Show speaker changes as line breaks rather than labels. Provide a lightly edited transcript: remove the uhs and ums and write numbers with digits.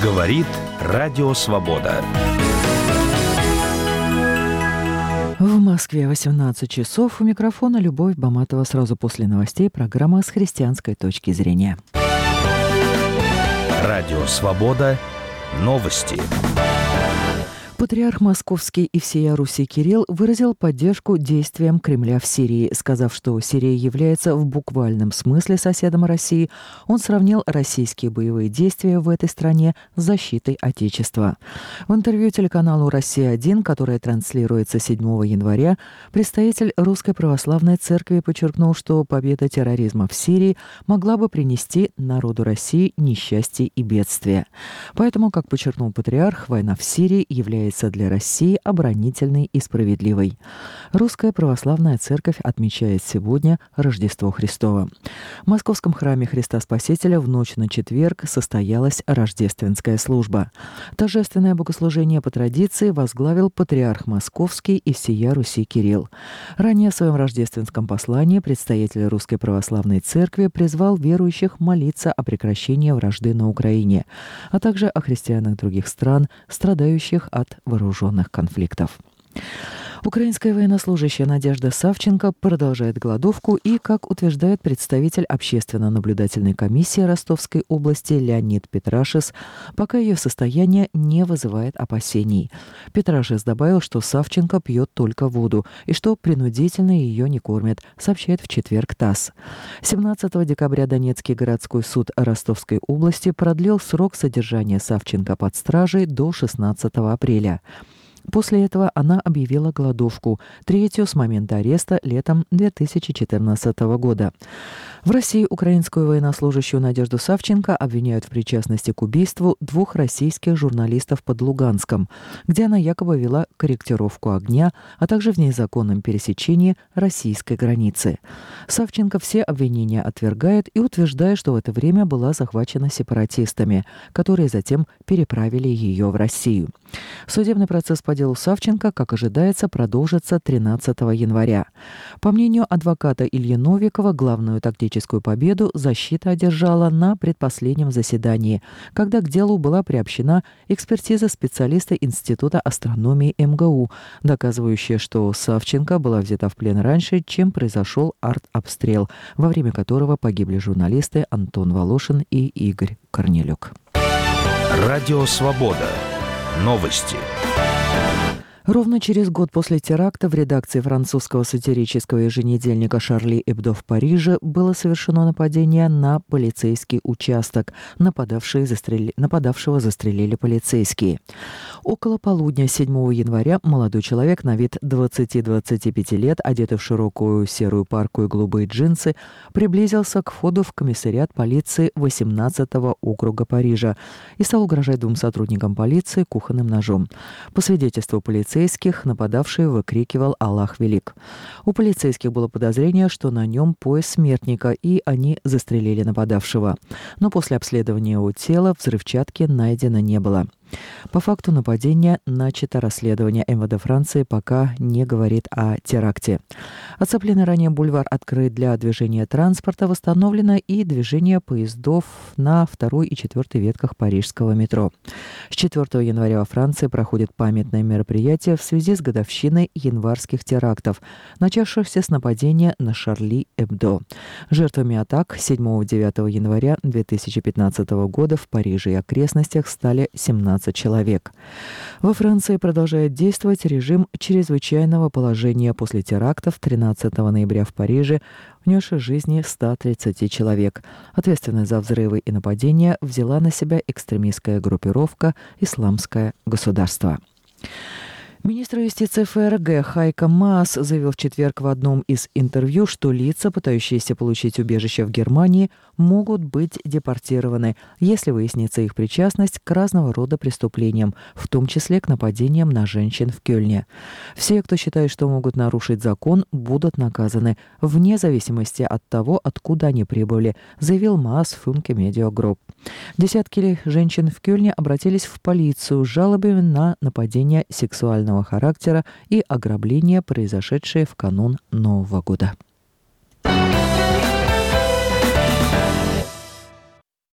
Говорит Радио Свобода.
В Москве 18 часов. У микрофона Любовь Баматова. Сразу после новостей программа с христианской точки зрения.
Радио Свобода. Новости.
Патриарх Московский и всея Руси Кирилл выразил поддержку действиям Кремля в Сирии. Сказав, что Сирия является в буквальном смысле соседом России, он сравнил российские боевые действия в этой стране с защитой Отечества. В интервью телеканалу «Россия-1», которое транслируется 7 января, представитель Русской Православной Церкви подчеркнул, что победа терроризма в Сирии могла бы принести народу России несчастье и бедствие. Поэтому, как подчеркнул патриарх, война в Сирии является для России оборонительной и справедливой. Русская Православная Церковь отмечает сегодня Рождество Христово. В Московском храме Христа Спасителя в ночь на четверг состоялась рождественская служба. Торжественное богослужение по традиции возглавил патриарх Московский и всея Руси Кирилл. Ранее в своем рождественском послании представитель Русской Православной Церкви призвал верующих молиться о прекращении вражды на Украине, а также о христианах других стран, страдающих от вооруженных конфликтов. Украинская военнослужащая Надежда Савченко продолжает голодовку и, как утверждает представитель общественно-наблюдательной комиссии Ростовской области Леонид Петрашис, пока ее состояние не вызывает опасений. Петрашис добавил, что Савченко пьет только воду и что принудительно ее не кормят, сообщает в четверг ТАСС. 17 декабря Донецкий городской суд Ростовской области продлил срок содержания Савченко под стражей до 16 апреля. После этого она объявила голодовку, третью с момента ареста летом 2014 года. В России украинскую военнослужащую Надежду Савченко обвиняют в причастности к убийству 2 российских журналистов под Луганском, где она якобы вела корректировку огня, а также в незаконном пересечении российской границы. Савченко все обвинения отвергает и утверждает, что в это время была захвачена сепаратистами, которые затем переправили ее в Россию. Судебный процесс по делу Савченко, как ожидается, продолжится 13 января. По мнению адвоката Ильи Новикова, главную тактическую победу защита одержала на предпоследнем заседании, когда к делу была приобщена экспертиза специалиста Института астрономии МГУ, доказывающая, что Савченко была взята в плен раньше, чем произошел артобстрел, во время которого погибли журналисты Антон Волошин и Игорь Корнелюк.
Радио Свобода. Новости.
Ровно через год после теракта в редакции французского сатирического еженедельника «Шарли Эбдо» в Париже было совершено нападение на полицейский участок. Нападавшего застрелили полицейские. Около полудня 7 января молодой человек на вид 20-25 лет, одетый в широкую серую парку и голубые джинсы, приблизился к входу в комиссариат полиции 18-го округа Парижа и стал угрожать 2 сотрудникам полиции кухонным ножом. По свидетельству полицейских, нападавший выкрикивал «Аллах велик». У полицейских было подозрение, что на нем пояс смертника, и они застрелили нападавшего. Но после обследования его тела взрывчатки найдено не было. По факту нападения начато расследование. МВД Франции пока не говорит о теракте. Оцепленный ранее бульвар открыт для движения транспорта, восстановлено и движение поездов на 2 и 4 ветках парижского метро. С 4 января во Франции проходит памятное мероприятие в связи с годовщиной январских терактов, начавшихся с нападения на Шарли Эбдо. Жертвами атак 7-9 января 2015 года в Париже и окрестностях стали 17 человек. Во Франции продолжает действовать режим чрезвычайного положения после терактов 13 ноября в Париже, унесший жизни 130 человек. Ответственность за взрывы и нападения взяла на себя экстремистская группировка «Исламское государство». Министр юстиции ФРГ Хайко Маас заявил в четверг в одном из интервью, что лица, пытающиеся получить убежище в Германии, могут быть депортированы, если выяснится их причастность к разного рода преступлениям, в том числе к нападениям на женщин в Кёльне. Все, кто считает, что могут нарушить закон, будут наказаны, вне зависимости от того, откуда они прибыли, заявил Маас в Funke Media Group. Десятки женщин в Кёльне обратились в полицию с жалобами на нападение сексуального характера и ограбления, произошедшие в канун Нового года.